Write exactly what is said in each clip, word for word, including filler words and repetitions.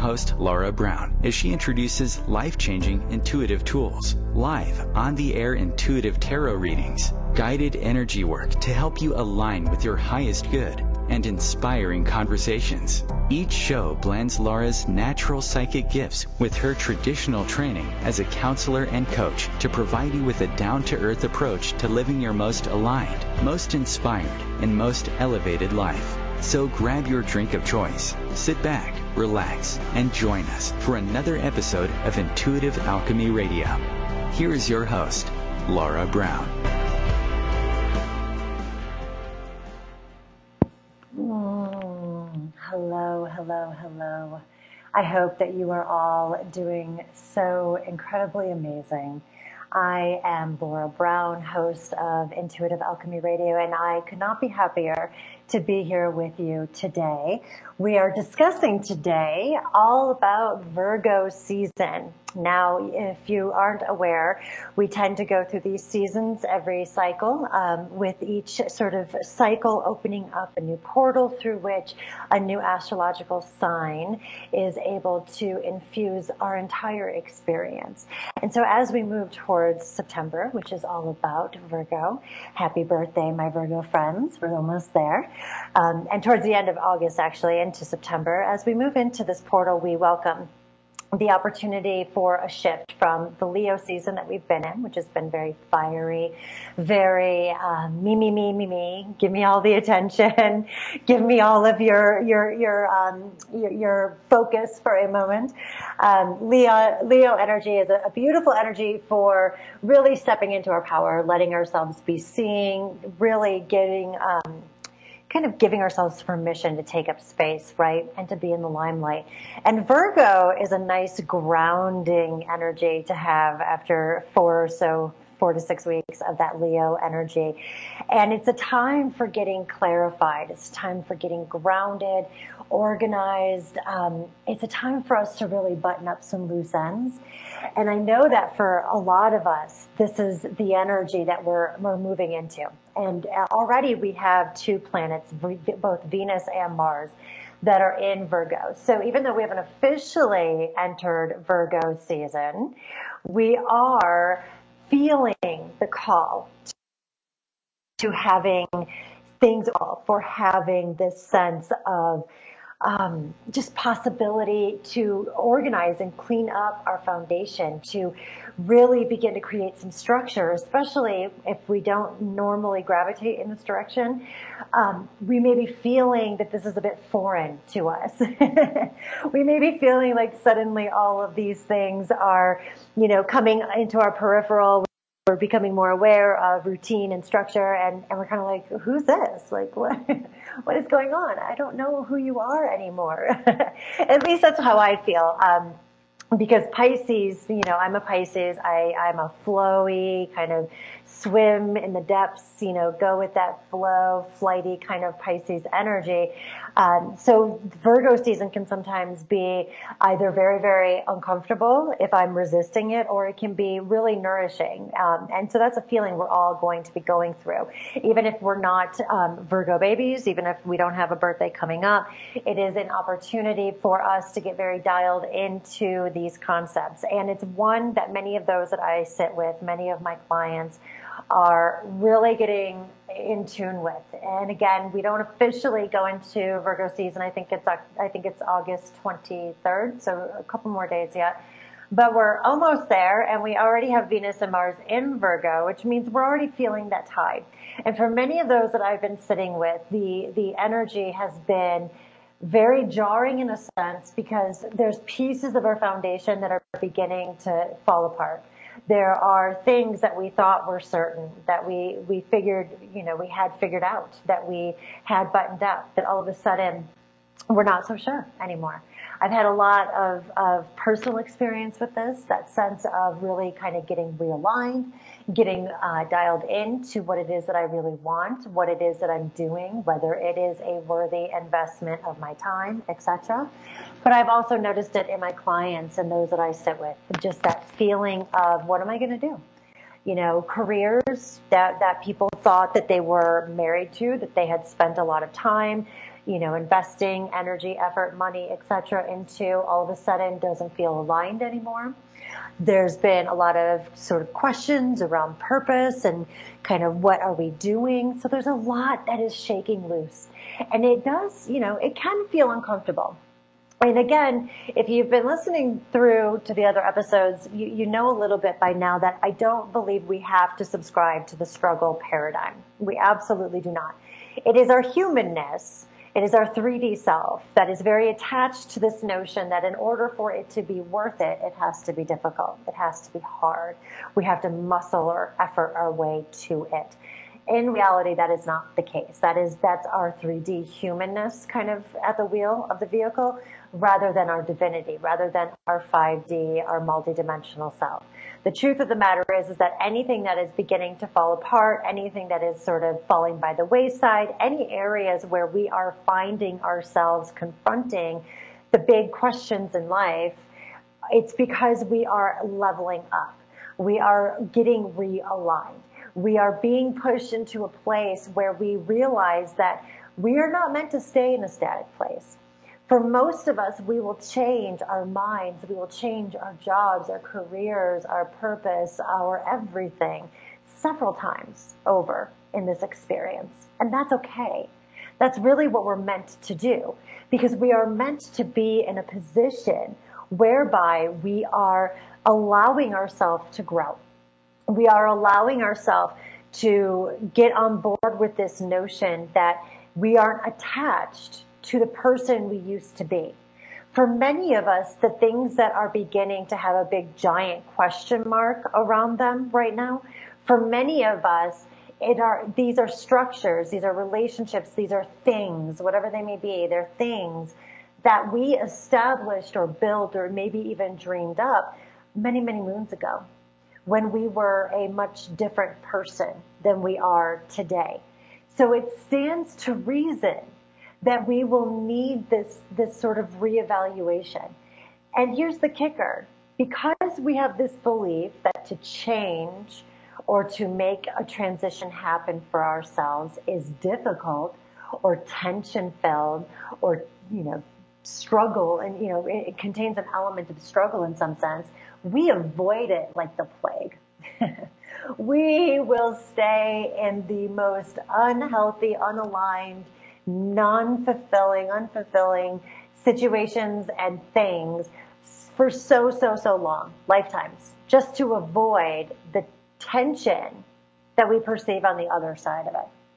host Laura Brown as she introduces life-changing intuitive tools, live on-the-air intuitive tarot readings, guided energy work to help you align with your highest good, and inspiring conversations. Each show blends Laura's natural psychic gifts with her traditional training as a counselor and coach to provide you with a down-to-earth approach to living your most aligned, most inspired, and most elevated life. So grab your drink of choice, sit back, relax, and join us for another episode of Intuitive Alchemy Radio. Here is your host, Laura Brown. Mm, hello, hello, hello. I hope that you are all doing so incredibly amazing. I am Laura Brown, host of Intuitive Alchemy Radio, and I could not be happier to be here with you today. We are discussing today all about Virgo season. Now, if you aren't aware, we tend to go through these seasons every cycle, um, with each sort of cycle opening up a new portal through which a new astrological sign is able to infuse our entire experience. And so as we move towards September, which is all about Virgo, happy birthday, my Virgo friends. We're almost there. Um, and towards the end of August, actually, into September, as we move into this portal, we welcome the opportunity for a shift from the Leo season that we've been in, which has been very fiery, very uh, me, me, me, me, me. Give me all the attention. Give me all of your your your um, your, your focus for a moment. Um, Leo Leo energy is a, a beautiful energy for really stepping into our power, letting ourselves be seen, really getting. Um, kind of giving ourselves permission to take up space, right, and to be in the limelight. And Virgo is a nice grounding energy to have after four or so, four to six weeks of that Leo energy. And it's a time for getting clarified. It's a time for getting grounded, organized. Um, it's a time for us to really button up some loose ends. And I know that for a lot of us, this is the energy that we're, we're moving into. And already we have two planets, both Venus and Mars, that are in Virgo. So even though we haven't officially entered Virgo season, we are feeling the call to having things all, for having this sense of Um, just possibility to organize and clean up our foundation, to really begin to create some structure, especially if we don't normally gravitate in this direction. Um, we may be feeling that this is a bit foreign to us. We may be feeling like suddenly all of these things are, you know, coming into our peripheral. We're becoming more aware of routine and structure, and, and we're kind of like, who's this? Like, what, what is going on? I don't know who you are anymore. At least that's how I feel. Um, because Pisces, you know, I'm a Pisces. I, I'm a flowy kind of swim in the depths, you know, go with that flow, flighty kind of Pisces energy. Um, so Virgo season can sometimes be either very, very uncomfortable if I'm resisting it, or it can be really nourishing. Um, and so that's a feeling we're all going to be going through. Even if we're not um, Virgo babies, even if we don't have a birthday coming up, it is an opportunity for us to get very dialed into these concepts. And it's one that many of those that I sit with, many of my clients, are really getting in tune with. And again, we don't officially go into Virgo season. I think it's I think it's August twenty-third, so a couple more days yet. But we're almost there, and we already have Venus and Mars in Virgo, which means we're already feeling that tide. And for many of those that I've been sitting with, the the energy has been very jarring in a sense, because there's pieces of our foundation that are beginning to fall apart. There are things that we thought were certain, that we, we figured, you know, we had figured out, that we had buttoned up, that all of a sudden we're not so sure anymore. I've had a lot of, of personal experience with this, that sense of really kind of getting realigned, getting uh, dialed into what it is that I really want, what it is that I'm doing, whether it is a worthy investment of my time, et cetera. But I've also noticed it in my clients and those that I sit with, just that feeling of, what am I going to do? You know, careers that, that people thought that they were married to, that they had spent a lot of time, you know, investing energy, effort, money, et cetera into all of a sudden doesn't feel aligned anymore. There's been a lot of sort of questions around purpose and kind of what are we doing. So there's a lot that is shaking loose. And it does, you know, it can feel uncomfortable. And again, if you've been listening through to the other episodes, you, you know a little bit by now that I don't believe we have to subscribe to the struggle paradigm. We absolutely do not. It is our humanness. It is our three D self that is very attached to this notion that in order for it to be worth it, it has to be difficult. It has to be hard. We have to muscle or effort our way to it. In reality, that is not the case. That is, that's our three D humanness kind of at the wheel of the vehicle rather than our divinity, rather than our five D, our multidimensional self. The truth of the matter is, is that anything that is beginning to fall apart, anything that is sort of falling by the wayside, any areas where we are finding ourselves confronting the big questions in life, it's because we are leveling up. We are getting realigned. We are being pushed into a place where we realize that we are not meant to stay in a static place. For most of us, we will change our minds, we will change our jobs, our careers, our purpose, our everything several times over in this experience. And that's okay. That's really what we're meant to do, because we are meant to be in a position whereby we are allowing ourselves to grow. We are allowing ourselves to get on board with this notion that we aren't attached to the person we used to be. For many of us, the things that are beginning to have a big giant question mark around them right now, for many of us, it are, these are structures, these are relationships, these are things, whatever they may be, they're things that we established or built or maybe even dreamed up many, many moons ago when we were a much different person than we are today. So it stands to reason that we will need this, this sort of reevaluation. And here's the kicker. Because we have this belief that to change or to make a transition happen for ourselves is difficult or tension-filled or, you know, struggle, and, you know, it contains an element of struggle in some sense, we avoid it like the plague. We will stay in the most unhealthy, unaligned, non-fulfilling, unfulfilling situations and things for so, so, so long, lifetimes, just to avoid the tension that we perceive on the other side of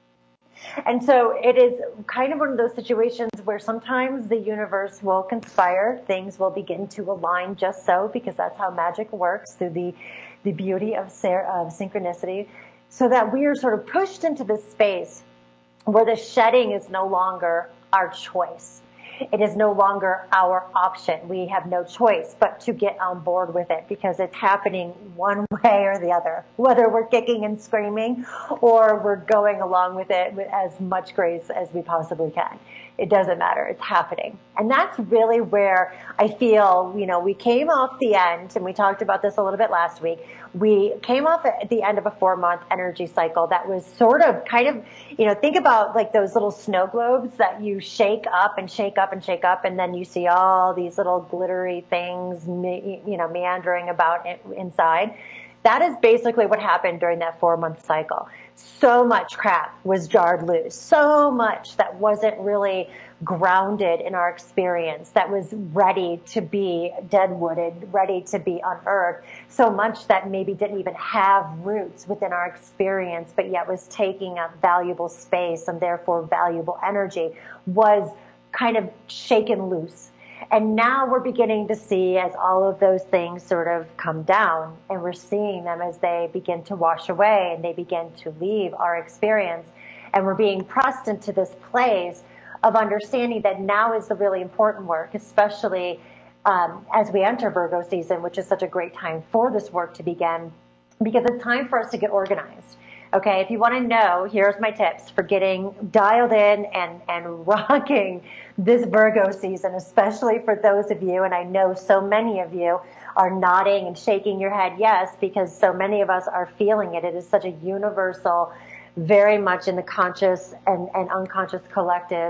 it. And so it is kind of one of those situations where sometimes the universe will conspire, things will begin to align just so, because that's how magic works, through the, the beauty of, of synchronicity, so that we are sort of pushed into this space where the shedding is no longer our choice. It is no longer our option. We have no choice but to get on board with it, because it's happening one way or the other, whether we're kicking and screaming or we're going along with it with as much grace as we possibly can. It doesn't matter. It's happening. And that's really where I feel, you know, we came off the end, and we talked about this a little bit last week. We came off at the end of a four month energy cycle that was sort of kind of, you know, think about like those little snow globes that you shake up and shake up and shake up, and then you see all these little glittery things, you know, meandering about inside. That is basically what happened during that four month cycle. So much crap was jarred loose. So much that wasn't really grounded in our experience, that was ready to be deadwooded, ready to be unearthed. So much that maybe didn't even have roots within our experience, but yet was taking up valuable space and therefore valuable energy, was kind of shaken loose. And now we're beginning to see, as all of those things sort of come down, and we're seeing them as they begin to wash away and they begin to leave our experience. And we're being pressed into this place of understanding that now is the really important work, especially um, as we enter Virgo season, which is such a great time for this work to begin, because it's time for us to get organized. Okay, if you want to know, here's my tips for getting dialed in and, and rocking this Virgo season, especially for those of you, and I know so many of you are nodding and shaking your head yes, because so many of us are feeling it. It is such a universal, very much in the conscious and, and unconscious collective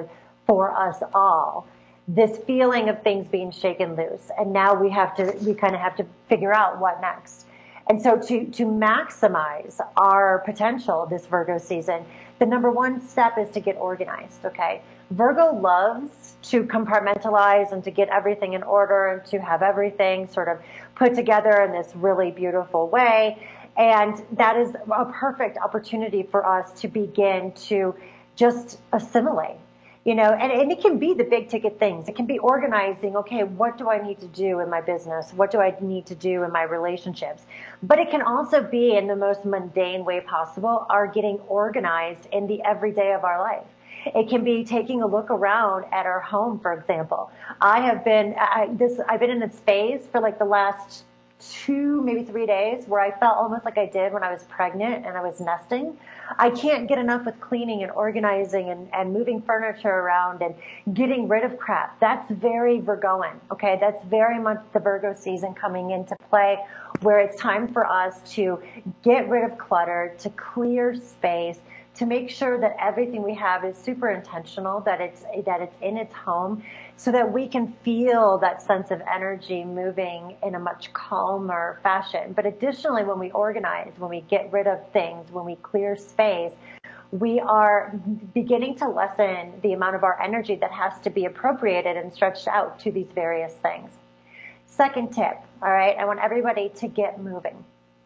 for us all, this feeling of things being shaken loose. And now we have to, we kind of have to figure out what next. And so to, to maximize our potential this Virgo season, the number one step is to get organized, okay? Virgo loves to compartmentalize and to get everything in order and to have everything sort of put together in this really beautiful way. And that is a perfect opportunity for us to begin to just assimilate. You know, and, and it can be the big ticket things. It can be organizing, okay, what do I need to do in my business? What do I need to do in my relationships? But it can also be, in the most mundane way possible, our getting organized in the everyday of our life. It can be taking a look around at our home, for example. I have been, I, this, I've been in this phase for like the last two, maybe three days where I felt almost like I did when I was pregnant and I was nesting. I can't get enough with cleaning and organizing and, and moving furniture around and getting rid of crap. That's very Virgoan, okay? That's very much the Virgo season coming into play, where it's time for us to get rid of clutter, to clear space, to make sure that everything we have is super intentional, that it's, that it's in its home, so that we can feel that sense of energy moving in a much calmer fashion. But additionally, when we organize, when we get rid of things, when we clear space, we are beginning to lessen the amount of our energy that has to be appropriated and stretched out to these various things. Second tip, all right, I want everybody to get moving.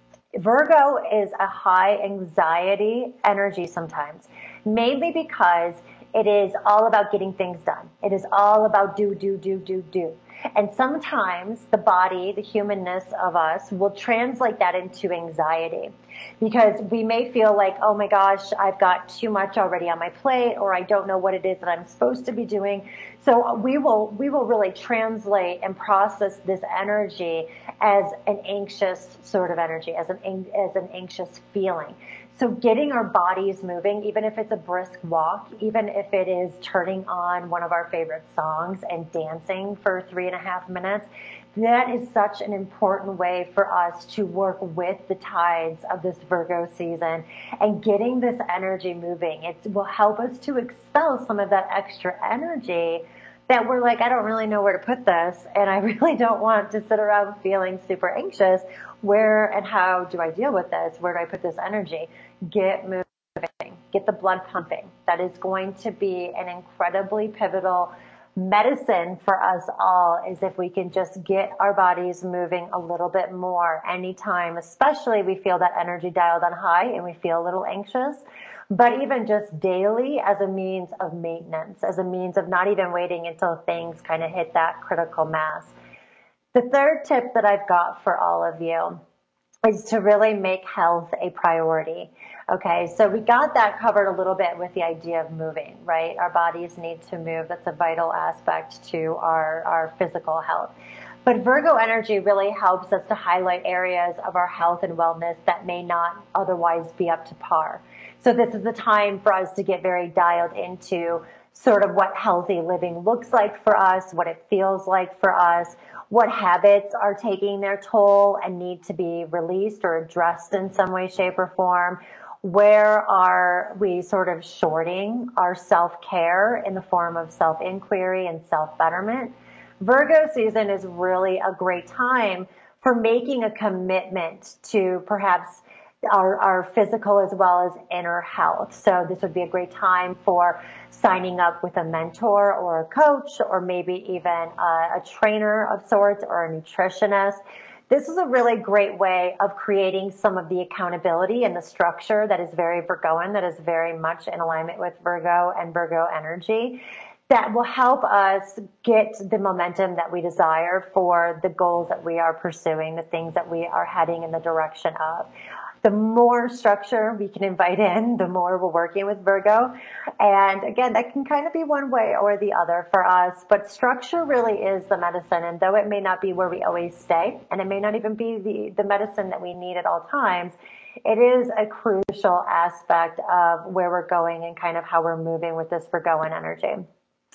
Virgo is a high anxiety energy sometimes, mainly because it is all about getting things done. It is all about do, do, do, do, do. And sometimes the body, the humanness of us, will translate that into anxiety, because we may feel like, oh my gosh, I've got too much already on my plate, or I don't know what it is that I'm supposed to be doing. So we will, we will really translate and process this energy as an anxious sort of energy, as an, as an anxious feeling. So getting our bodies moving, even if it's a brisk walk, even if it is turning on one of our favorite songs and dancing for three and a half minutes, that is such an important way for us to work with the tides of this Virgo season and getting this energy moving. It will help us to expel some of that extra energy that we're like, I don't really know where to put this, and I really don't want to sit around feeling super anxious. Where and how do I deal with this? Where do I put this energy? Get moving. Get the blood pumping. That is going to be an incredibly pivotal medicine for us all, is if we can just get our bodies moving a little bit more anytime, especially we feel that energy dialed on high and we feel a little anxious. But even just daily, as a means of maintenance, as a means of not even waiting until things kind of hit that critical mass. The third tip that I've got for all of you is to really make health a priority. Okay, so we got that covered a little bit with the idea of moving, right? Our bodies need to move. That's a vital aspect to our, our physical health. But Virgo energy really helps us to highlight areas of our health and wellness that may not otherwise be up to par. So this is the time for us to get very dialed into sort of what healthy living looks like for us, what it feels like for us, what habits are taking their toll and need to be released or addressed in some way, shape, or form. Where are we sort of shorting our self-care in the form of self-inquiry and self-betterment? Virgo season is really a great time for making a commitment to perhaps our, our physical as well as inner health. So this would be a great time for signing up with a mentor or a coach, or maybe even a, a trainer of sorts or a nutritionist. This is a really great way of creating some of the accountability and the structure that is very Virgoan, that is very much in alignment with Virgo and Virgo energy, that will help us get the momentum that we desire for the goals that we are pursuing, the things that we are heading in the direction of. The more structure we can invite in, the more we're working with Virgo. And again, that can kind of be one way or the other for us, but structure really is the medicine. And though it may not be where we always stay, and it may not even be the, the medicine that we need at all times, it is a crucial aspect of where we're going and kind of how we're moving with this Virgoan energy.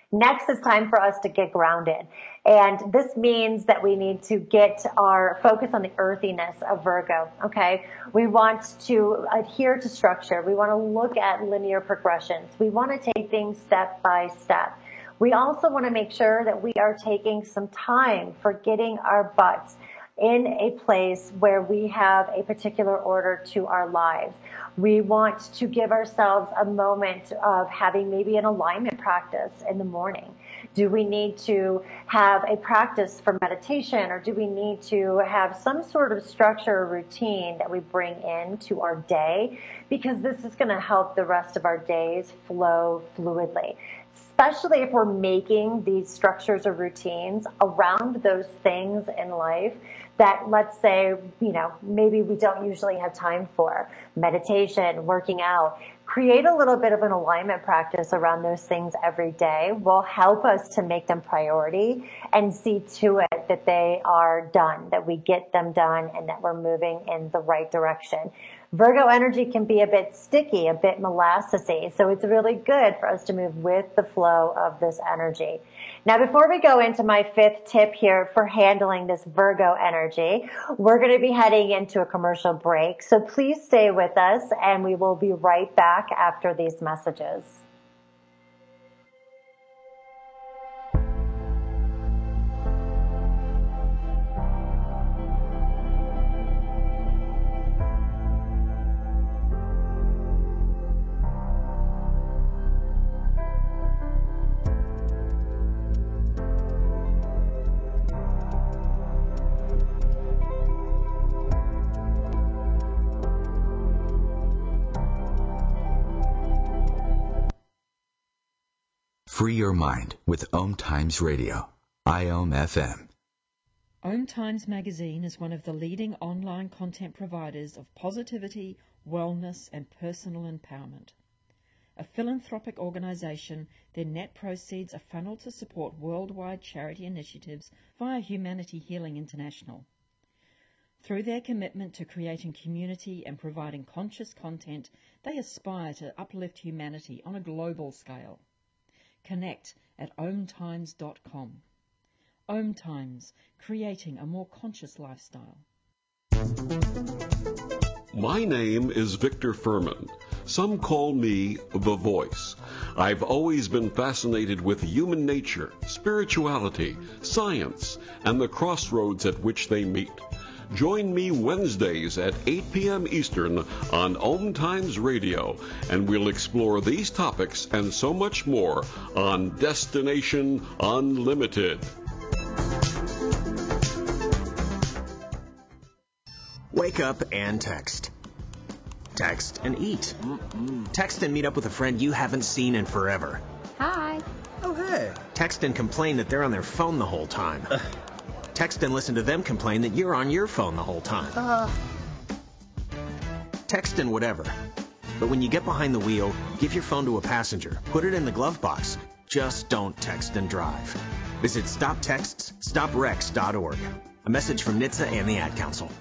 Next, it's time for us to get grounded. And this means that we need to get our focus on the earthiness of Virgo, okay? We want to adhere to structure. We want to look at linear progressions. We want to take things step by step. We also want to make sure that we are taking some time for getting our butts in a place where we have a particular order to our lives. We want to give ourselves a moment of having maybe an alignment practice in the morning. Do we need to have a practice for meditation, or do we need to have some sort of structure or routine that we bring into our day? Because this is going to help the rest of our days flow fluidly, especially if we're making these structures or routines around those things in life that, let's say, you know, maybe we don't usually have time for. Meditation, working out. Create a little bit of an alignment practice around those things every day will help us to make them priority and see to it that they are done, that we get them done, and that we're moving in the right direction. Virgo energy can be a bit sticky, a bit molassesy, so it's really good for us to move with the flow of this energy. Now, before we go into my fifth tip here for handling this Virgo energy, we're going to be heading into a commercial break, so please stay with us, and we will be right back after these messages. Free your mind with Om Times Radio, I O M F M. Om Times Magazine is one of the leading online content providers of positivity, wellness, and personal empowerment. A philanthropic organization, their net proceeds are funneled to support worldwide charity initiatives via Humanity Healing International. Through their commitment to creating community and providing conscious content, they aspire to uplift humanity on a global scale. Connect at om times dot com. Om Times, creating a more conscious lifestyle. My name is Victor Furman. Some call me The Voice. I've always been fascinated with human nature, spirituality, science, and the crossroads at which they meet. Join me Wednesdays at eight p.m. Eastern on Om Times Radio, and we'll explore these topics and so much more on Destination Unlimited. Wake up and text. Text and eat. Mm-mm. Text and meet up with a friend you haven't seen in forever. Hi. Oh, hey. Text and complain that they're on their phone the whole time. Uh. Text and listen to them complain that you're on your phone the whole time. Uh. Text and whatever. But when you get behind the wheel, give your phone to a passenger. Put it in the glove box. Just don't text and drive. Visit stop texts stop wrecks dot org. A message from N H T S A and the Ad Council.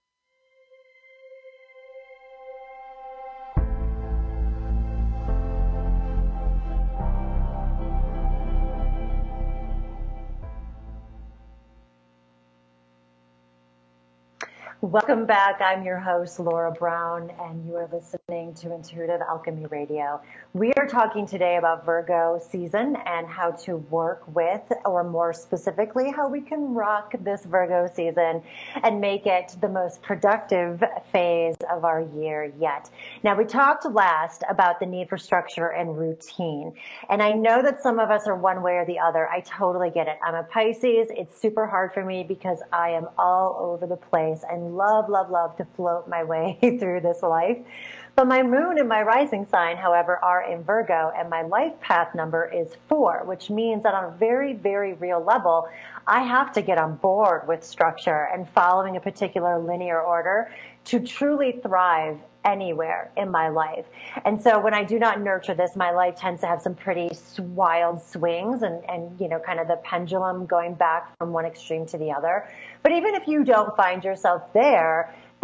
Welcome back. I'm your host, Laura Brown, and you are listening to Intuitive Alchemy Radio. We are talking today about Virgo season and how to work with, or more specifically, how we can rock this Virgo season and make it the most productive phase of our year yet. Now, we talked last about the need for structure and routine, and I know that some of us are one way or the other. I totally get it. I'm a Pisces. It's super hard for me because I am all over the place and love, love, love to float my way through this life. But my moon and my rising sign, however, are in Virgo, and my life path number is four, which means that on a very, very real level, I have to get on board with structure and following a particular linear order to truly thrive anywhere in my life. And so when I do not nurture this, my life tends to have some pretty wild swings and, and, you know, kind of the pendulum going back from one extreme to the other. But even if you don't find yourself there,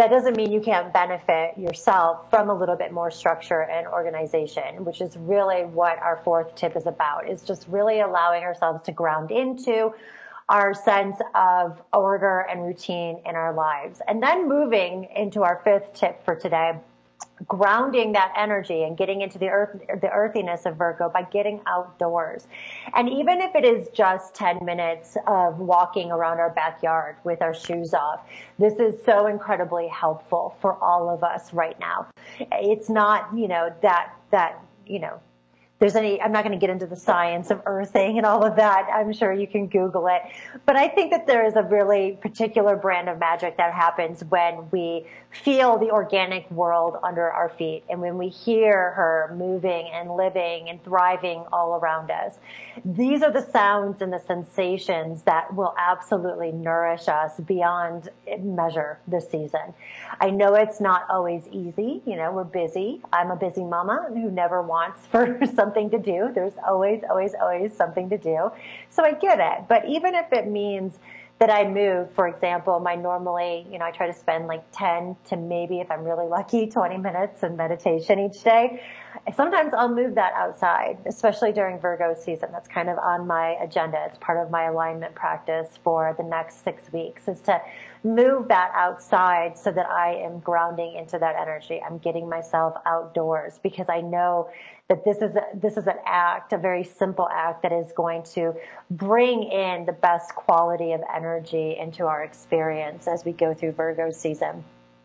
that doesn't mean you can't benefit yourself from a little bit more structure and organization, which is really what our fourth tip is about, is just really allowing ourselves to ground into our sense of order and routine in our lives. And then moving into our fifth tip for today, grounding that energy and getting into the earth, the earthiness of Virgo by getting outdoors. And even if it is just ten minutes of walking around our backyard with our shoes off, this is so incredibly helpful for all of us right now. It's not, you know, that, that, you know, there's any, I'm not going to get into the science of earthing and all of that. I'm sure you can Google it. But I think that there is a really particular brand of magic that happens when we feel the organic world under our feet and when we hear her moving and living and thriving all around us. These are the sounds and the sensations that will absolutely nourish us beyond measure this season. I know it's not always easy. You know, we're busy. I'm a busy mama who never wants for something to do. There's always, always, always something to do. So I get it. But even if it means that I move, for example, my normally, you know, I try to spend like ten to maybe, if I'm really lucky, twenty minutes in meditation each day. Sometimes I'll move that outside, especially during Virgo season. That's kind of on my agenda. It's part of my alignment practice for the next six weeks is to move that outside so that I am grounding into that energy. I'm getting myself outdoors because I know that this is a, this is an act, a very simple act that is going to bring in the best quality of energy into our experience as we go through Virgo season.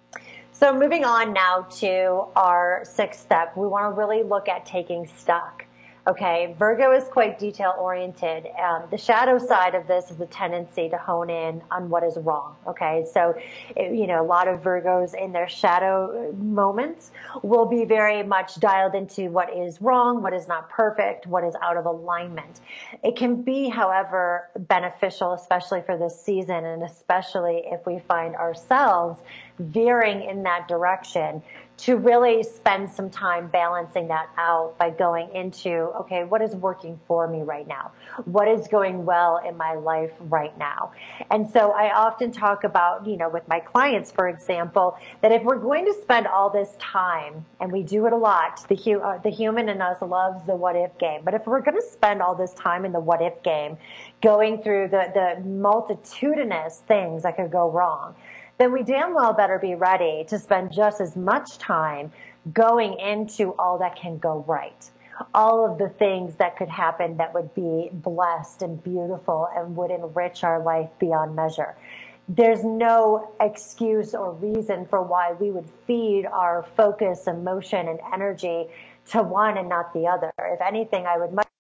So moving on now to our sixth step, we want to really look at taking stock. Okay, Virgo is quite detail-oriented. Um, the shadow side of this is a tendency to hone in on what is wrong. Okay, so, it, you know, a lot of Virgos in their shadow moments will be very much dialed into what is wrong, what is not perfect, what is out of alignment. It can be, however, beneficial, especially for this season, and especially if we find ourselves veering in that direction, to really spend some time balancing that out by going into, okay, what is working for me right now? What is going well in my life right now? And so I often talk about, you know, with my clients, for example, that if we're going to spend all this time, and we do it a lot, the, hu- uh, the human in us loves the what if game, but if we're going to spend all this time in the what if game, going through the, the multitudinous things that could go wrong, then we damn well better be ready to spend just as much time going into all that can go right. All of the things that could happen that would be blessed and beautiful and would enrich our life beyond measure. There's no excuse or reason for why we would feed our focus, emotion, and energy to one and not the other. If anything, I would much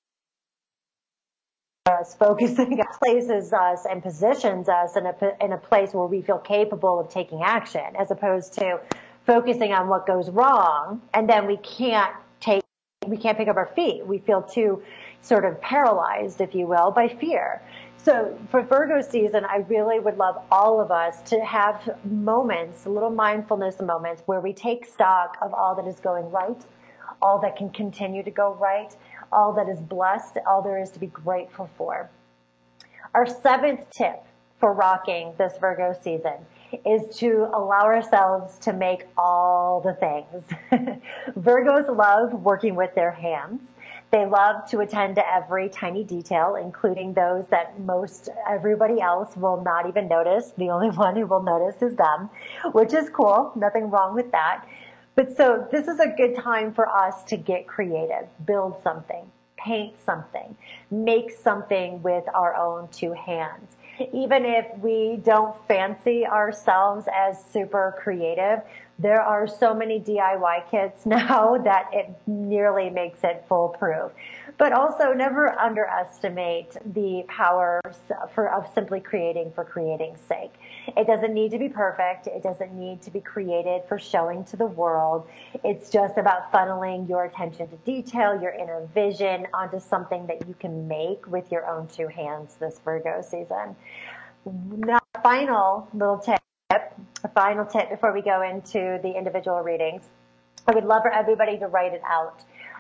us focusing places us and positions us in a, in a place where we feel capable of taking action, as opposed to focusing on what goes wrong, and then we can't take, we can't pick up our feet. We feel too sort of paralyzed, if you will, by fear. So for Virgo season, I really would love all of us to have moments, little mindfulness moments, where we take stock of all that is going right, all that can continue to go right, all that is blessed, all there is to be grateful for. Our seventh tip for rocking this Virgo season is to allow ourselves to make all the things. Virgos love working with their hands. They love to attend to every tiny detail, including those that most everybody else will not even notice. The only one who will notice is them, which is cool. Nothing wrong with that. But so this is a good time for us to get creative, build something, paint something, make something with our own two hands. Even if we don't fancy ourselves as super creative, there are so many D I Y kits now that it nearly makes it foolproof. But also never underestimate the power for, of simply creating for creating's sake. It doesn't need to be perfect. It doesn't need to be created for showing to the world. It's just about funneling your attention to detail, your inner vision onto something that you can make with your own two hands this Virgo season. Now, final little tip, a final tip before we go into the individual readings. I would love for everybody to write it out.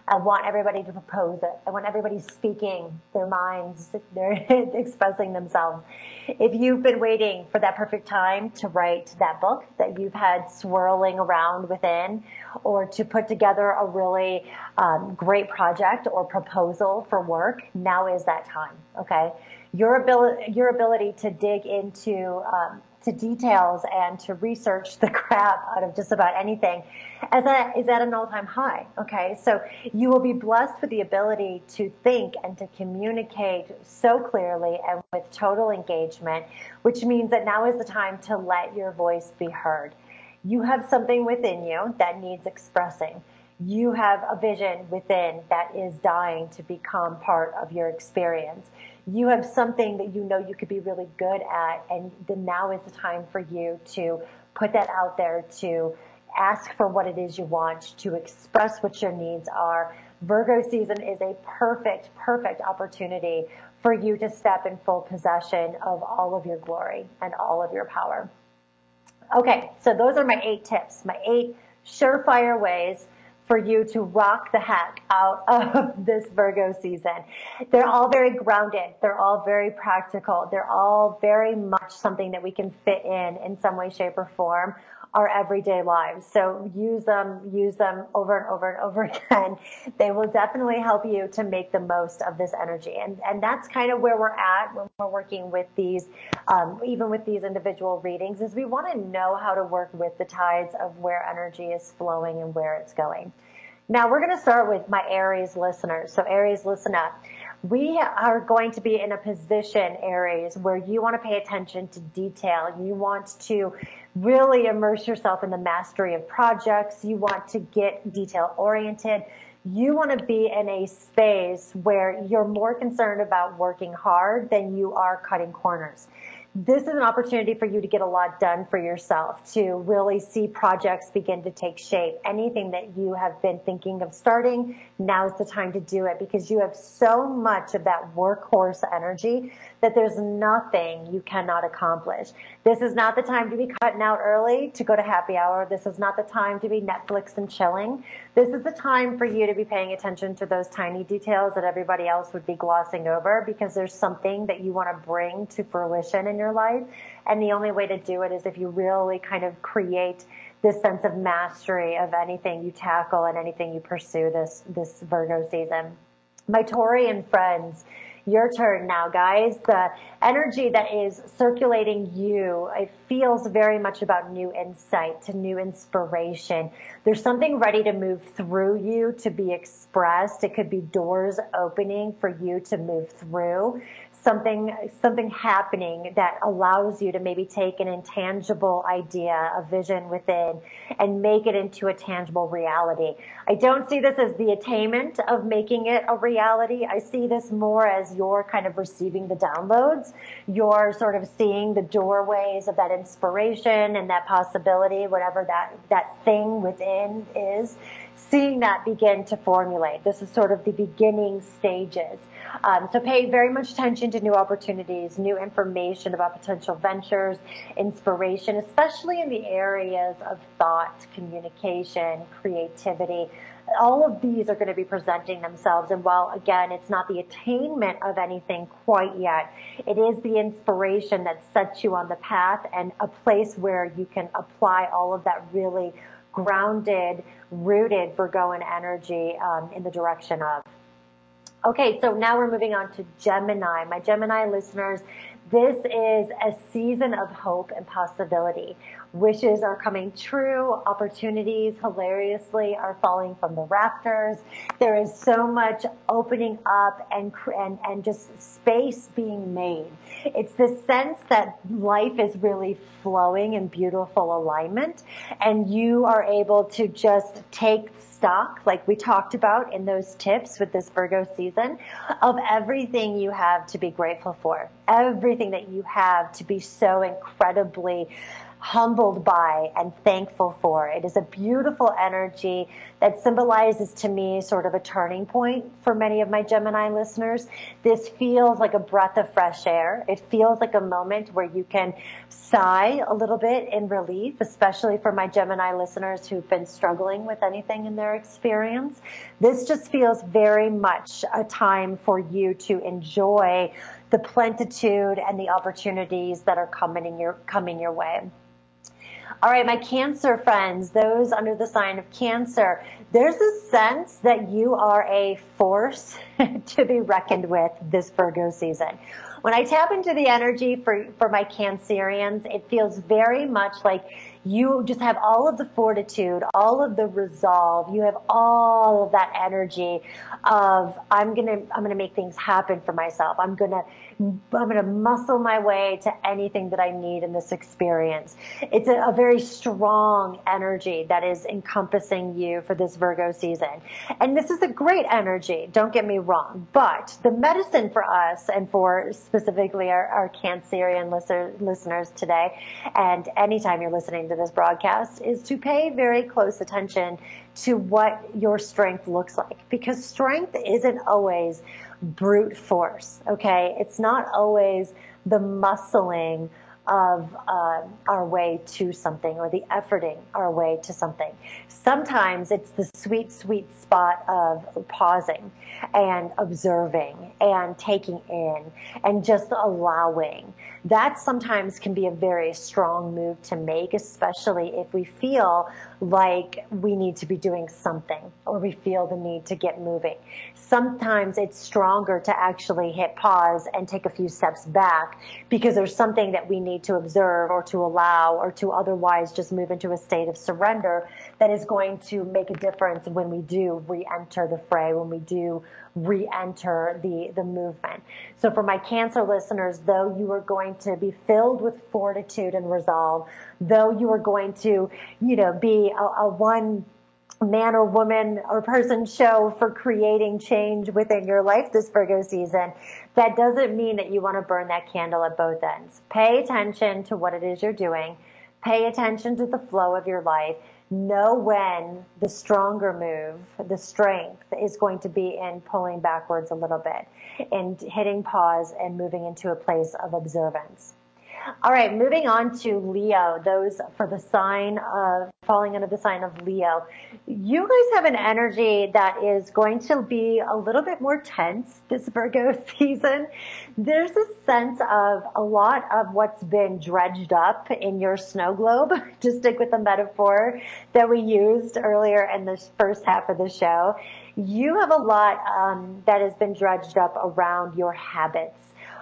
I want everybody to propose it. I want everybody speaking their minds. They're expressing themselves. If you've been waiting for that perfect time to write that book that you've had swirling around within, or to put together a really um, great project or proposal for work, now is that time, okay? Your ability, your ability to dig into um, to details and to research the crap out of just about anything as a, is at an all-time high, okay? So you will be blessed with the ability to think and to communicate so clearly and with total engagement, which means that now is the time to let your voice be heard. You have something within you that needs expressing. You have a vision within that is dying to become part of your experience. You have something that you know you could be really good at, and then now is the time for you to put that out there, to ask for what it is you want, to express what your needs are. Virgo season is a perfect, perfect opportunity for you to step in full possession of all of your glory and all of your power. Okay, so those are my eight tips, my eight surefire ways for you to rock the heck out of this Virgo season. They're all very grounded. They're all very practical. They're all very much something that we can fit in in some way, shape, or form our everyday lives. So use them, use them over and over and over again. They will definitely help you to make the most of this energy. And, and that's kind of where we're at when we're working with these, um, even with these individual readings, is we want to know how to work with the tides of where energy is flowing and where it's going. Now we're going to start with my Aries listeners. So Aries, listen up. We are going to be in a position, Aries, where you want to pay attention to detail. You want to really immerse yourself in the mastery of projects. You want to get detail oriented. You want to be in a space where you're more concerned about working hard than you are cutting corners. This is an opportunity for you to get a lot done for yourself, to really see projects begin to take shape. Anything that you have been thinking of starting, now's the time to do it, because you have so much of that workhorse energy that there's nothing you cannot accomplish. This is not the time to be cutting out early to go to happy hour. This is not the time to be Netflix and chilling. This is the time for you to be paying attention to those tiny details that everybody else would be glossing over, because there's something that you want to bring to fruition in your life. And the only way to do it is if you really kind of create this sense of mastery of anything you tackle and anything you pursue this, this Virgo season. My Taurian friends, your turn now, guys. The energy that is circulating you, it feels very much about new insight, to new inspiration. There's something ready to move through you, to be expressed. It could be doors opening for you to move through. Something, something happening that allows you to maybe take an intangible idea, a vision within, and make it into a tangible reality. I don't see this as the attainment of making it a reality. I see this more as you're kind of receiving the downloads. You're sort of seeing the doorways of that inspiration and that possibility, whatever that, that thing within is, seeing that begin to formulate. This is sort of the beginning stages. Um, so pay very much attention to new opportunities, new information about potential ventures, inspiration, especially in the areas of thought, communication, creativity. All of these are going to be presenting themselves. And while, again, it's not the attainment of anything quite yet, it is the inspiration that sets you on the path and a place where you can apply all of that really grounded, rooted Virgoan energy um, in the direction of. Okay, so now we're moving on to Gemini. My Gemini listeners, this is a season of hope and possibility. Wishes are coming true. Opportunities, hilariously, are falling from the rafters. There is so much opening up and, and, and just space being made. It's the sense that life is really flowing in beautiful alignment, and you are able to just take stock, like we talked about in those tips with this Virgo season, of everything you have to be grateful for, everything that you have to be so incredibly humbled by and thankful for. It is a beautiful energy that symbolizes to me sort of a turning point for many of my Gemini listeners. This feels like a breath of fresh air. It feels like a moment where you can sigh a little bit in relief, especially for my Gemini listeners who've been struggling with anything in their experience. This just feels very much a time for you to enjoy the plenitude and the opportunities that are coming in your, coming your way. All right, my Cancer friends, those under the sign of Cancer, there's a sense that you are a force to be reckoned with this Virgo season. When I tap into the energy for, for my Cancerians, it feels very much like you just have all of the fortitude, all of the resolve. You have all of that energy of, I'm going to, I'm going to make things happen for myself. I'm going to, I'm going to muscle my way to anything that I need in this experience. It's a, a very strong energy that is encompassing you for this Virgo season. And this is a great energy. Don't get me wrong. But the medicine for us and for specifically our, our Cancerian listener, listeners today, and anytime you're listening to this broadcast, is to pay very close attention to what your strength looks like, because strength isn't always brute force. Okay. It's not always the muscling of uh, our way to something or the efforting our way to something. Sometimes it's the sweet, sweet spot of pausing and observing and taking in and just allowing. That sometimes can be a very strong move to make, especially if we feel like we need to be doing something or we feel the need to get moving. Sometimes it's stronger to actually hit pause and take a few steps back because there's something that we need to observe or to allow or to otherwise just move into a state of surrender that is going to make a difference when we do re-enter the fray, when we do re-enter the, the movement. So for my Cancer listeners, though you are going to be filled with fortitude and resolve, though you are going to, you know, be a, a one man or woman or person show for creating change within your life this Virgo season, that doesn't mean that you want to burn that candle at both ends. Pay attention to what it is you're doing. Pay attention to the flow of your life. Know when the stronger move, the strength, is going to be in pulling backwards a little bit and hitting pause and moving into a place of observance. All right, moving on to Leo, those for the sign of, falling under the sign of Leo. You guys have an energy that is going to be a little bit more tense this Virgo season. There's a sense of a lot of what's been dredged up in your snow globe, to stick with the metaphor that we used earlier in the first half of the show. You have a lot um, that has been dredged up around your habits,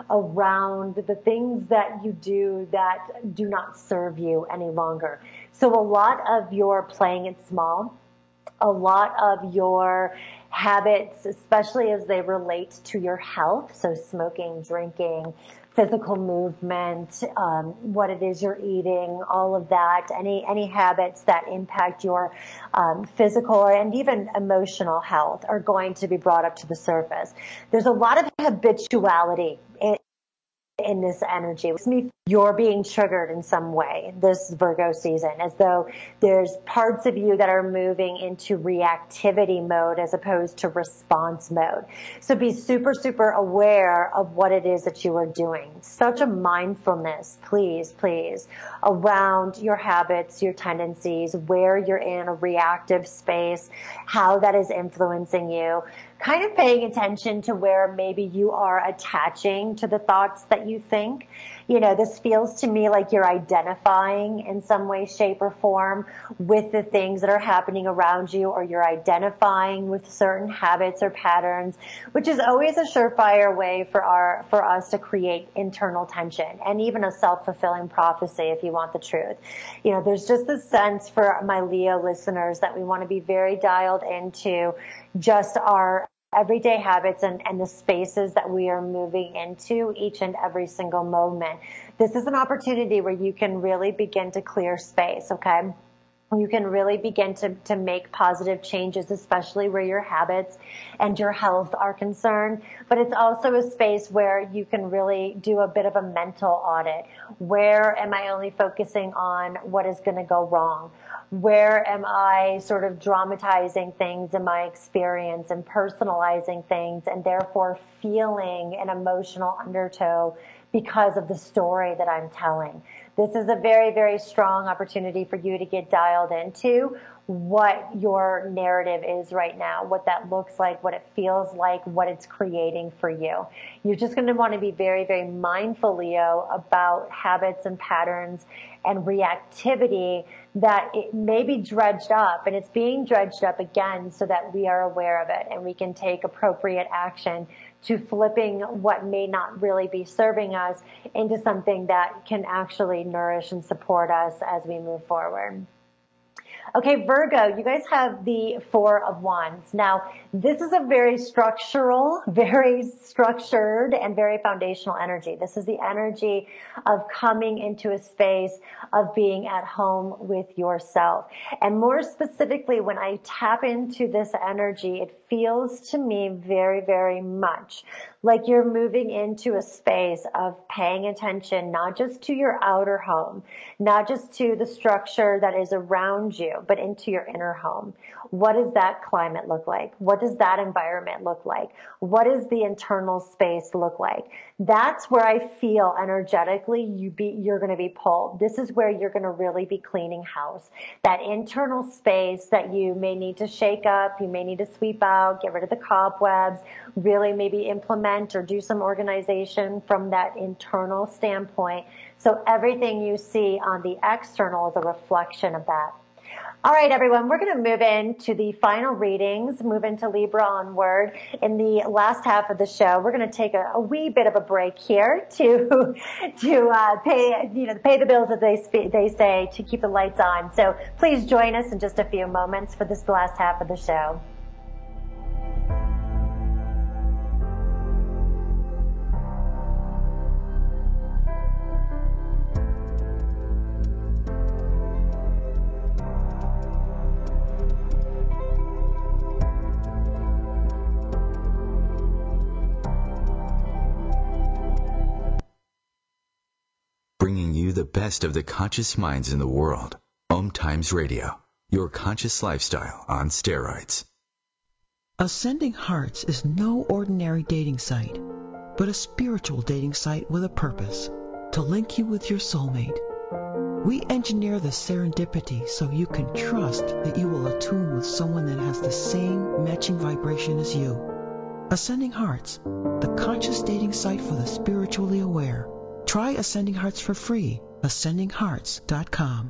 around the things that you do that do not serve you any longer. So a lot of your playing it small, a lot of your habits, especially as they relate to your health, so smoking, drinking, physical movement, um, what it is you're eating, all of that, any any habits that impact your um, physical and even emotional health are going to be brought up to the surface. There's a lot of habituality in, in this energy. It means you're being triggered in some way this Virgo season, as though there's parts of you that are moving into reactivity mode as opposed to response mode. So be super, super aware of what it is that you are doing. Such a mindfulness, please, please, around your habits, your tendencies, where you're in a reactive space, how that is influencing you. Kind of paying attention to where maybe you are attaching to the thoughts that you think. You know, this feels to me like you're identifying in some way, shape, or form with the things that are happening around you, or you're identifying with certain habits or patterns, which is always a surefire way for our, for us to create internal tension and even a self-fulfilling prophecy, if you want the truth. You know, there's just this sense for my Leo listeners that we want to be very dialed into just our everyday habits and, and the spaces that we are moving into each and every single moment. This is an opportunity where you can really begin to clear space, okay? You can really begin to, to make positive changes, especially where your habits and your health are concerned. But it's also a space where you can really do a bit of a mental audit. Where am I only focusing on what is going to go wrong? Where am I sort of dramatizing things in my experience and personalizing things and therefore feeling an emotional undertow because of the story that I'm telling? This is a very, very strong opportunity for you to get dialed into what your narrative is right now, what that looks like, what it feels like, what it's creating for you. You're just going to want to be very, very mindful, Leo, about habits and patterns and reactivity that it may be dredged up, and it's being dredged up again so that we are aware of it and we can take appropriate action to flipping what may not really be serving us into something that can actually nourish and support us as we move forward. Okay, Virgo, you guys have the Four of Wands. Now, this is a very structural, very structured, and very foundational energy. This is the energy of coming into a space of being at home with yourself. And more specifically, when I tap into this energy, it feels to me very, very much like you're moving into a space of paying attention, not just to your outer home, not just to the structure that is around you, but into your inner home. What does that climate look like? What does that environment look like? What does the internal space look like? That's where I feel energetically you be, you're going to be pulled. This is where you're going to really be cleaning house. That internal space that you may need to shake up, you may need to sweep out, get rid of the cobwebs, really maybe implement or do some organization from that internal standpoint. So everything you see on the external is a reflection of that. All right, everyone, we're going to move into the final readings, move into Libra onward. In the last half of the show, we're going to take a, a wee bit of a break here to to uh, pay you know pay the bills, as they spe- they say, to keep the lights on. So please join us in just a few moments for this last half of the show. Bringing you the best of the conscious minds in the world. Om Times Radio, your conscious lifestyle on steroids. Ascending Hearts is no ordinary dating site, but a spiritual dating site with a purpose, to link you with your soulmate. We engineer the serendipity so you can trust that you will attune with someone that has the same matching vibration as you. Ascending Hearts, the conscious dating site for the spiritually aware. Try Ascending Hearts for free. ascending hearts dot com.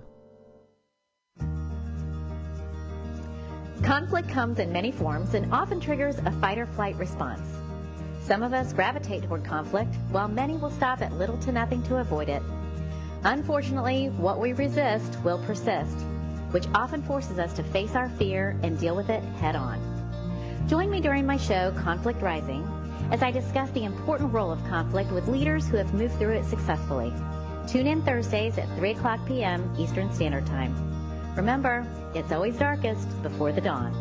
Conflict comes in many forms and often triggers a fight-or-flight response. Some of us gravitate toward conflict, while many will stop at little to nothing to avoid it. Unfortunately, what we resist will persist, which often forces us to face our fear and deal with it head-on. Join me during my show, Conflict Rising, as I discuss the important role of conflict with leaders who have moved through it successfully. Tune in Thursdays at three o'clock p.m. Eastern Standard Time. Remember, it's always darkest before the dawn.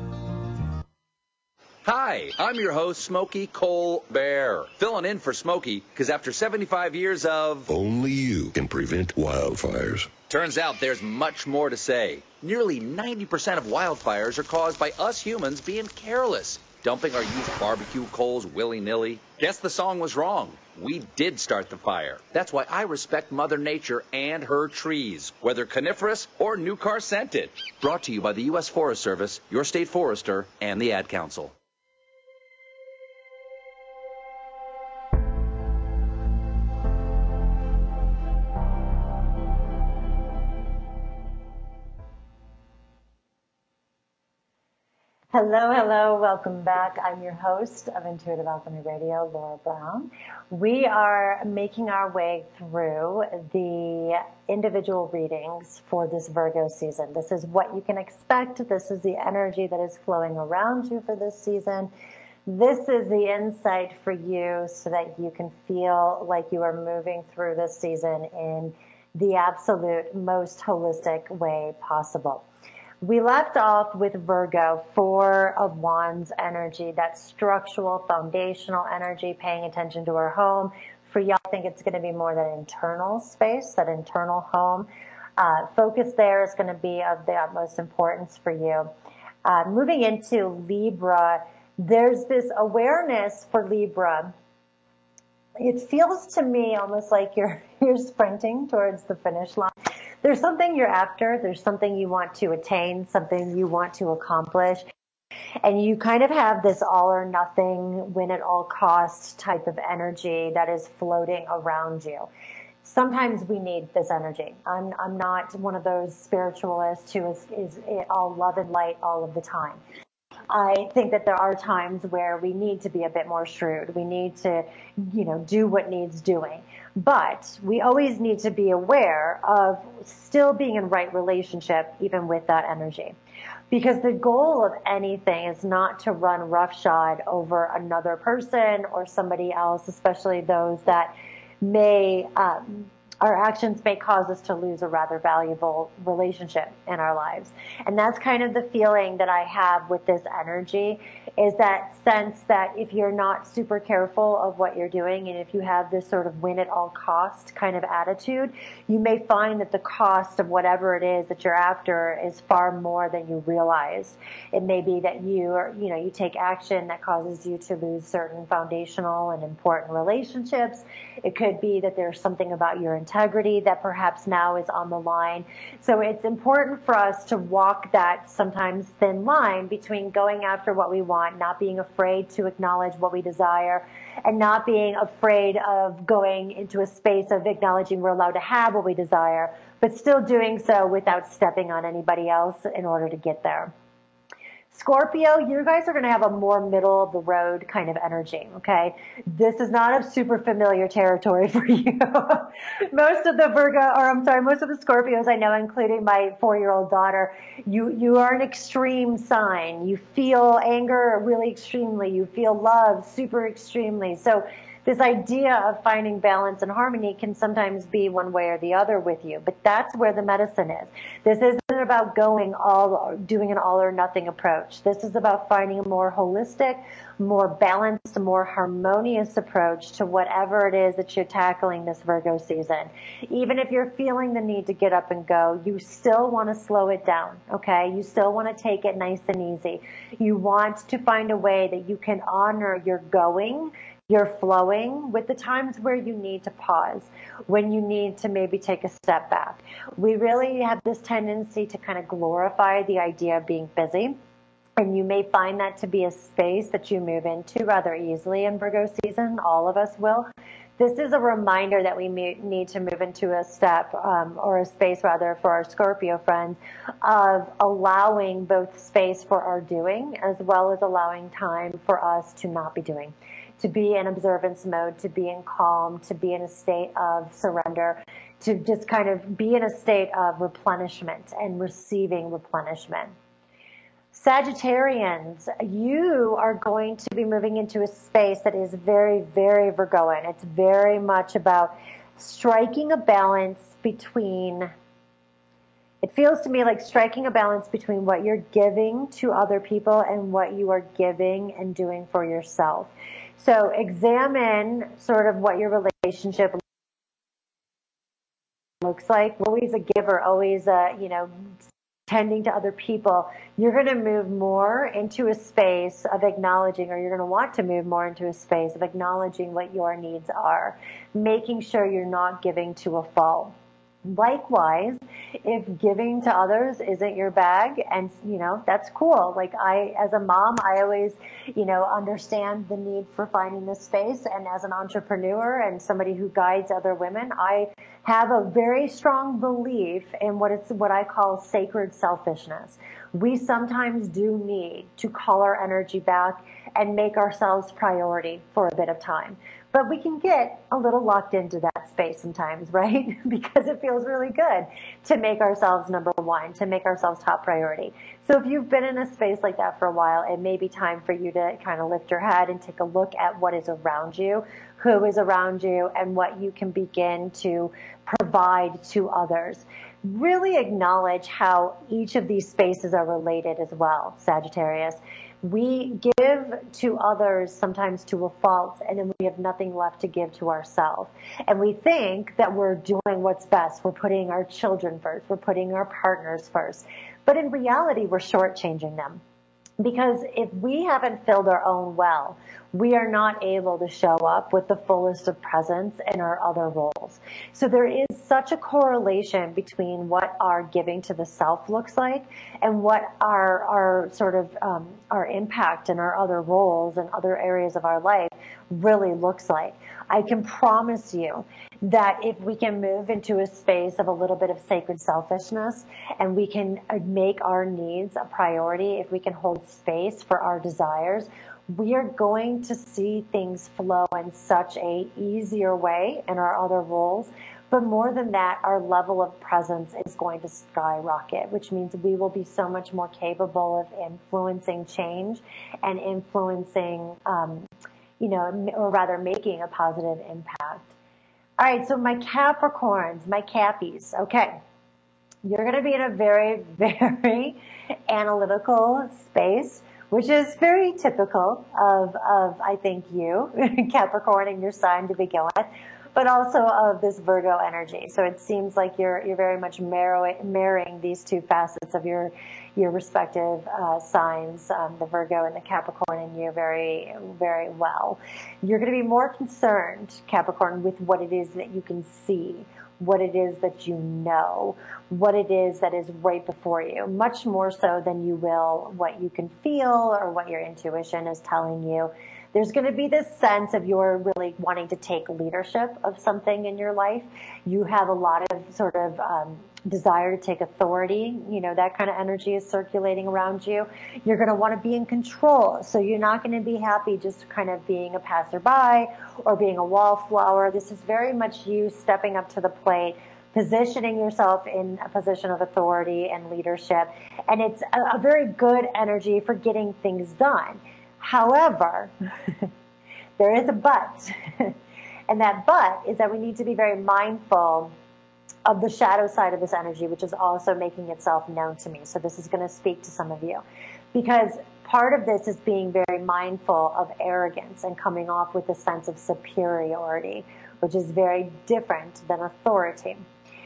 Hi, I'm your host, Smokey Colbert, filling in for Smokey because after seventy-five years of... Only you can prevent wildfires. Turns out there's much more to say. Nearly ninety percent of wildfires are caused by us humans being careless, dumping our used barbecue coals willy-nilly. Guess the song was wrong. We did start the fire. That's why I respect Mother Nature and her trees, whether coniferous or new car scented. Brought to you by the U S Forest Service, your state forester, and the Ad Council. Hello, hello, welcome back. I'm your host of Intuitive Alchemy Radio, Laura Brown. We are making our way through the individual readings for this Virgo season. This is what you can expect. This is the energy that is flowing around you for this season. This is the insight for you so that you can feel like you are moving through this season in the absolute most holistic way possible. We left off with Virgo, Four of Wands energy, that structural, foundational energy, paying attention to our home. For y'all, I think it's going to be more that internal space, that internal home. Uh, focus there is going to be of the utmost importance for you. Uh, moving into Libra, there's this awareness for Libra. It feels to me almost like you're you're sprinting towards the finish line. There's something you're after. There's something you want to attain, something you want to accomplish. And you kind of have this all or nothing, win at all costs type of energy that is floating around you. Sometimes we need this energy. I'm, I'm not one of those spiritualists who is, is all love and light all of the time. I think that there are times where we need to be a bit more shrewd. We need to, you know, do what needs doing. But we always need to be aware of still being in right relationship even with that energy. Because the goal of anything is not to run roughshod over another person or somebody else, especially those that may, um, our actions may cause us to lose a rather valuable relationship in our lives. And that's kind of the feeling that I have with this energy, is that sense that if you're not super careful of what you're doing, and if you have this sort of win at all cost kind of attitude, you may find that the cost of whatever it is that you're after is far more than you realize. It may be that you are, you know, you take action that causes you to lose certain foundational and important relationships. It could be that there's something about your integrity that perhaps now is on the line. So it's important for us to walk that sometimes thin line between going after what we want, not being afraid to acknowledge what we desire, and not being afraid of going into a space of acknowledging we're allowed to have what we desire, but still doing so without stepping on anybody else in order to get there. Scorpio, you guys are going to have a more middle of the road kind of energy, okay? This is not a super familiar territory for you. Most of the Virgo, or I'm sorry, most of the Scorpios I know, including my four-year-old daughter, you, you are an extreme sign. You feel anger really extremely. You feel love super extremely. So this idea of finding balance and harmony can sometimes be one way or the other with you, but that's where the medicine is. This isn't about going all, doing an all or nothing approach. This is about finding a more holistic, more balanced, more harmonious approach to whatever it is that you're tackling this Virgo season. Even if you're feeling the need to get up and go, you still want to slow it down, okay? You still want to take it nice and easy. You want to find a way that you can honor your going, you're flowing, with the times where you need to pause, when you need to maybe take a step back. We really have this tendency to kind of glorify the idea of being busy, and you may find that to be a space that you move into rather easily in Virgo season. All of us will. This is a reminder that we need to move into a step, um, or a space rather, for our Scorpio friends, of allowing both space for our doing as well as allowing time for us to not be doing. To be in observance mode, to be in calm, to be in a state of surrender, to just kind of be in a state of replenishment and receiving replenishment. Sagittarians, you are going to be moving into a space that is very, very Virgoan. It's very much about striking a balance between, it feels to me like striking a balance between what you're giving to other people and what you are giving and doing for yourself. So examine sort of what your relationship looks like. Always a giver, always a, you know, tending to other people. You're going to move more into a space of acknowledging, or you're going to want to move more into a space of acknowledging what your needs are, making sure you're not giving to a fault. Likewise, if giving to others isn't your bag, and, you know, that's cool. Like, I, as a mom, I always, you know, understand the need for finding this space. And as an entrepreneur and somebody who guides other women, I have a very strong belief in what it's, what I call sacred selfishness. We sometimes do need to call our energy back and make ourselves priority for a bit of time. But we can get a little locked into that space sometimes, right? Because it feels really good to make ourselves number one, to make ourselves top priority. So if you've been in a space like that for a while, it may be time for you to kind of lift your head and take a look at what is around you, who is around you, and what you can begin to provide to others. Really acknowledge how each of these spaces are related as well, Sagittarius. We give to others sometimes to a fault, and then we have nothing left to give to ourselves. And we think that we're doing what's best. We're putting our children first. We're putting our partners first. But in reality, we're shortchanging them. Because if we haven't filled our own well, we are not able to show up with the fullest of presence in our other roles. So there is such a correlation between what our giving to the self looks like and what our our sort of um, our impact in our other roles and other areas of our life really looks like. I can promise you that if we can move into a space of a little bit of sacred selfishness and we can make our needs a priority, if we can hold space for our desires, we are going to see things flow in such a easier way in our other roles. But more than that, our level of presence is going to skyrocket, which means we will be so much more capable of influencing change and influencing, um, you know, or rather making a positive impact. All right, so my Capricorns, my Cappies, okay. You're going to be in a very, very analytical space, which is very typical of, of I think, you, Capricorn, and your sign to begin with, but also of this Virgo energy. So it seems like you're you're very much marrying, marrying these two facets of your your respective uh, signs, um, the Virgo and the Capricorn, in you very, very well. You're going to be more concerned, Capricorn, with what it is that you can see, what it is that you know, what it is that is right before you, much more so than you will what you can feel or what your intuition is telling you. There's going to be this sense of you're really wanting to take leadership of something in your life. You have a lot of sort of um, desire to take authority. You know, that kind of energy is circulating around you. You're going to want to be in control. So you're not going to be happy just kind of being a passerby or being a wallflower. This is very much you stepping up to the plate, positioning yourself in a position of authority and leadership. And it's a, a very good energy for getting things done. However, there is a but, and that but is that we need to be very mindful of the shadow side of this energy, which is also making itself known to me. So this is going to speak to some of you, because part of this is being very mindful of arrogance and coming off with a sense of superiority, which is very different than authority.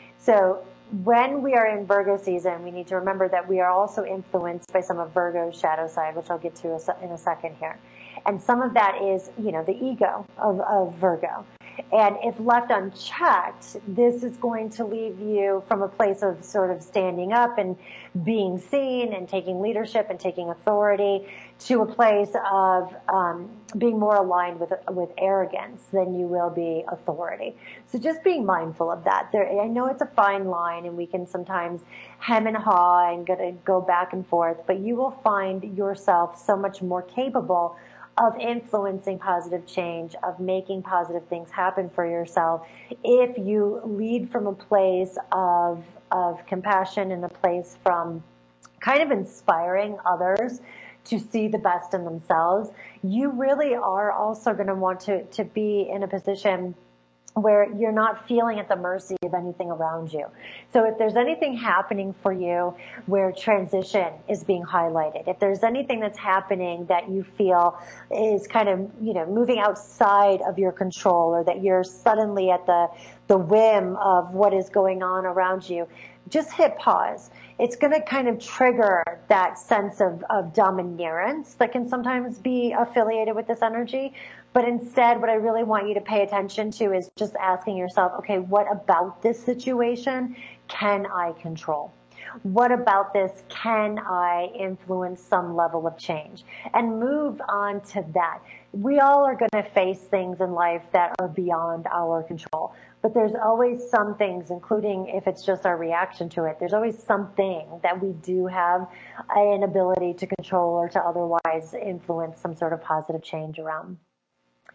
So when we are in Virgo season, we need to remember that we are also influenced by some of Virgo's shadow side, which I'll get to in a second here. And some of that is, you know, the ego of, of Virgo. And if left unchecked, this is going to leave you from a place of sort of standing up and being seen and taking leadership and taking authority to a place of um, being more aligned with with arrogance than you will be authority. So just being mindful of that. There, I know it's a fine line, and we can sometimes hem and haw and go, go back and forth, but you will find yourself so much more capable of influencing positive change, of making positive things happen for yourself, if you lead from a place of of compassion and a place from kind of inspiring others to see the best in themselves. You really are also going to want to to be in a position where you're not feeling at the mercy of anything around you. So if there's anything happening for you where transition is being highlighted, if there's anything that's happening that you feel is kind of, you know, moving outside of your control, or that you're suddenly at the, the whim of what is going on around you, just hit pause. It's going to kind of trigger that sense of, of dominance that can sometimes be affiliated with this energy. But instead, what I really want you to pay attention to is just asking yourself, okay, what about this situation can I control? What about this can I influence some level of change? And move on to that. We all are going to face things in life that are beyond our control. But there's always some things, including if it's just our reaction to it, there's always something that we do have an ability to control or to otherwise influence some sort of positive change around.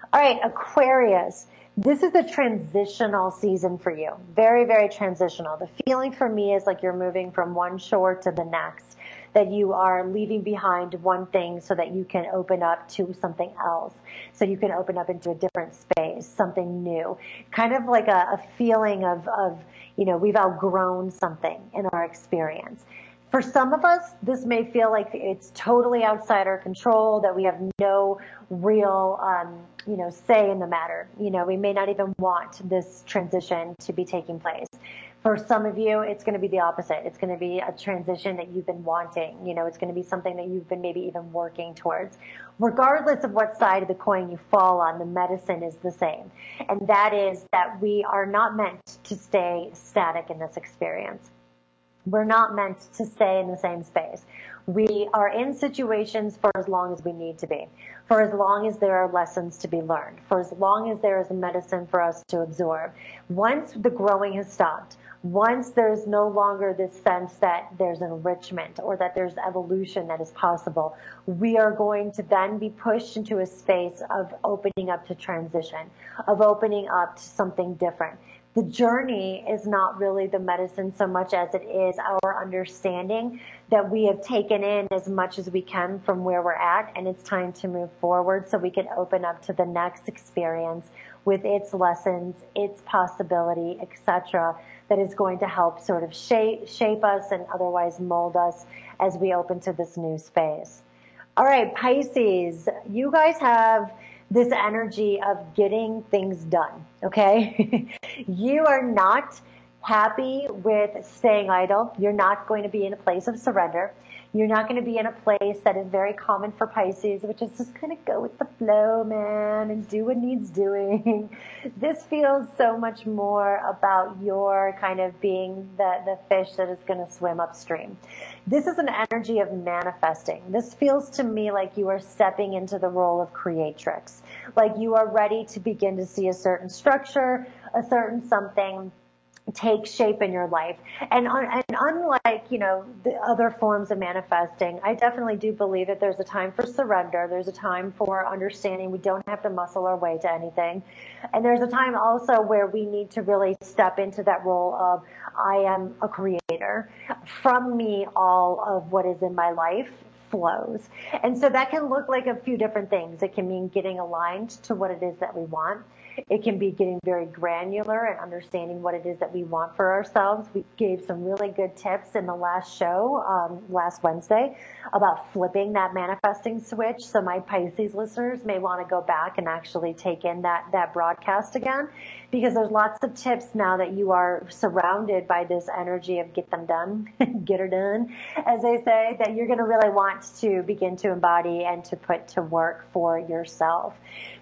All right, Aquarius. This is a transitional season for you. Very, very transitional. The feeling for me is like you're moving from one shore to the next, that you are leaving behind one thing so that you can open up to something else. So you can open up into a different space, something new. Kind of like a, a feeling of, of, you know, we've outgrown something in our experience. For some of us, this may feel like it's totally outside our control, that we have no real, um, you know, say in the matter. You know, we may not even want this transition to be taking place. For some of you, it's going to be the opposite. It's going to be a transition that you've been wanting. You know, it's going to be something that you've been maybe even working towards. Regardless of what side of the coin you fall on, the medicine is the same. And that is that we are not meant to stay static in this experience. We're not meant to stay in the same space. We are in situations for as long as we need to be, for as long as there are lessons to be learned, for as long as there is medicine for us to absorb. Once the growing has stopped, once there's no longer this sense that there's enrichment or that there's evolution that is possible, we are going to then be pushed into a space of opening up to transition, of opening up to something different. The journey is not really the medicine so much as it is our understanding that we have taken in as much as we can from where we're at, and it's time to move forward so we can open up to the next experience with its lessons, its possibility, et cetera, that is going to help sort of shape, shape us and otherwise mold us as we open to this new space. All right, Pisces, you guys have this energy of getting things done, okay? You are not happy with staying idle. You're not going to be in a place of surrender. You're not going to be in a place that is very common for Pisces, which is just kind of go with the flow, man, and do what needs doing. This feels so much more about your kind of being the, the fish that is going to swim upstream. This is an energy of manifesting. This feels to me like you are stepping into the role of creatrix, like you are ready to begin to see a certain structure, a certain something take shape in your life. And, and unlike, you know, the other forms of manifesting, I definitely do believe that there's a time for surrender. There's a time for understanding we don't have to muscle our way to anything. And there's a time also where we need to really step into that role of I am a creator. From me, all of what is in my life flows. And so that can look like a few different things. It can mean getting aligned to what it is that we want. It can be getting very granular and understanding what it is that we want for ourselves. We gave some really good tips in the last show, um, last Wednesday, about flipping that manifesting switch. So my Pisces listeners may want to go back and actually take in that, that broadcast again, because there's lots of tips now that you are surrounded by this energy of get them done, get her done, as they say, that you're going to really want to begin to embody and to put to work for yourself.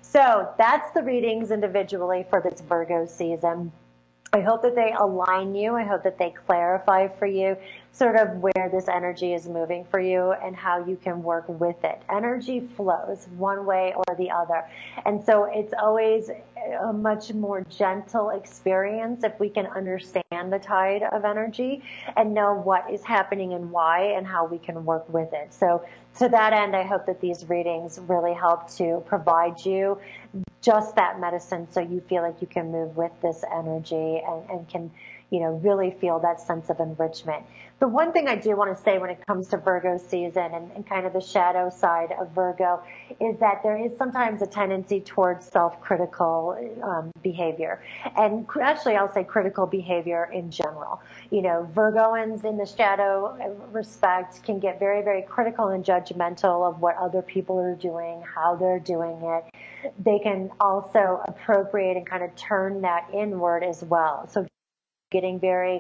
So that's the readings individually for this Virgo season. I hope that they align you. I hope that they clarify for you sort of where this energy is moving for you and how you can work with it. Energy flows one way or the other. And so it's always a much more gentle experience if we can understand the tide of energy and know what is happening and why and how we can work with it. So to that end, I hope that these readings really help to provide you just that medicine so you feel like you can move with this energy and, and can, you know, really feel that sense of enrichment. The one thing I do want to say when it comes to Virgo season and, and kind of the shadow side of Virgo is that there is sometimes a tendency towards self-critical um, behavior. And actually, I'll say critical behavior in general. You know, Virgoans in the shadow respect can get very, very critical and judgmental of what other people are doing, how they're doing it. They can also appropriate and kind of turn that inward as well. So getting very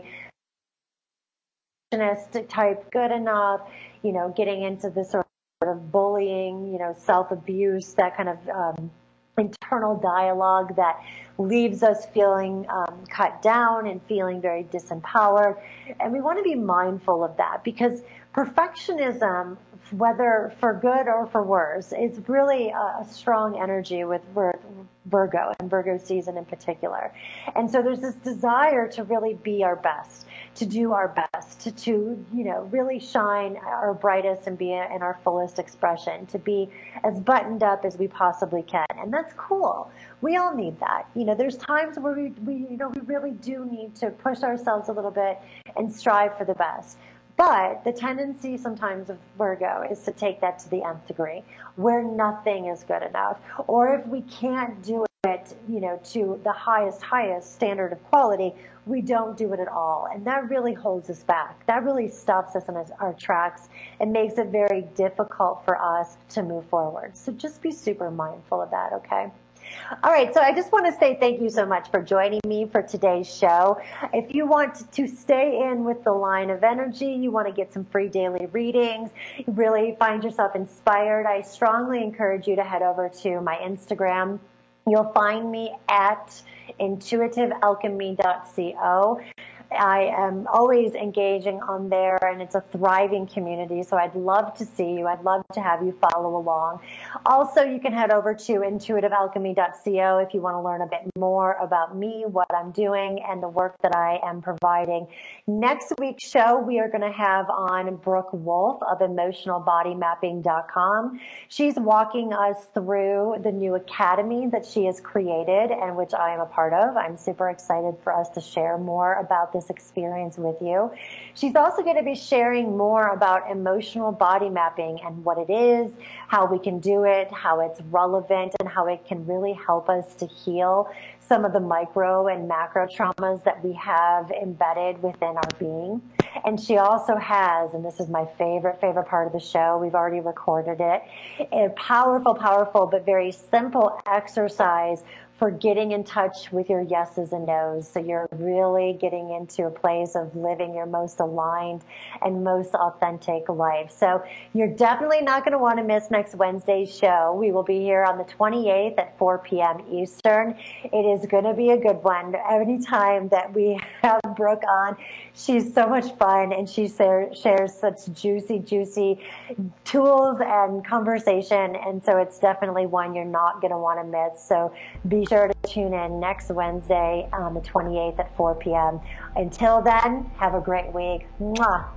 type good enough, you know, getting into this sort of bullying, you know, self-abuse, that kind of um, internal dialogue that leaves us feeling um, cut down and feeling very disempowered. And we want to be mindful of that because perfectionism, whether for good or for worse, is really a, a strong energy with Virgo and Virgo season in particular. And so there's this desire to really be our best, to do our best, to, to you know, really shine our brightest and be in our fullest expression, to be as buttoned up as we possibly can. And that's cool. We all need that. You know, there's times where we, we, you know, we really do need to push ourselves a little bit and strive for the best. But the tendency sometimes of Virgo is to take that to the nth degree, where nothing is good enough. Or if we can't do it, you know, to the highest, highest standard of quality, we don't do it at all. And that really holds us back. That really stops us in our tracks and makes it very difficult for us to move forward. So just be super mindful of that, okay? All right, so I just want to say thank you so much for joining me for today's show. If you want to stay in with the line of energy, you want to get some free daily readings, really find yourself inspired, I strongly encourage you to head over to my Instagram. You'll find me at intuitive alchemy dot co. I am always engaging on there, and it's a thriving community, so I'd love to see you. I'd love to have you follow along. Also, you can head over to intuitive alchemy dot co if you want to learn a bit more about me, what I'm doing, and the work that I am providing. Next week's show, we are going to have on Brooke Wolf of emotional body mapping dot com. She's walking us through the new academy that she has created and which I am a part of. I'm super excited for us to share more about this experience with you. She's also going to be sharing more about emotional body mapping and what it is, how we can do it, how it's relevant, and how it can really help us to heal some of the micro and macro traumas that we have embedded within our being. And she also has, and this is my favorite, favorite part of the show, we've already recorded it, a powerful, powerful, but very simple exercise for getting in touch with your yeses and nos. So you're really getting into a place of living your most aligned and most authentic life. So you're definitely not going to want to miss next Wednesday's show. We will be here on the twenty-eighth at four p.m. Eastern. It is going to be a good one. Anytime that we have Brooke on, she's so much fun, and she shares such juicy, juicy tools and conversation. And so it's definitely one you're not going to want to miss. So be sure to tune in next Wednesday on the twenty-eighth at four p.m. Until then, have a great week. Mwah.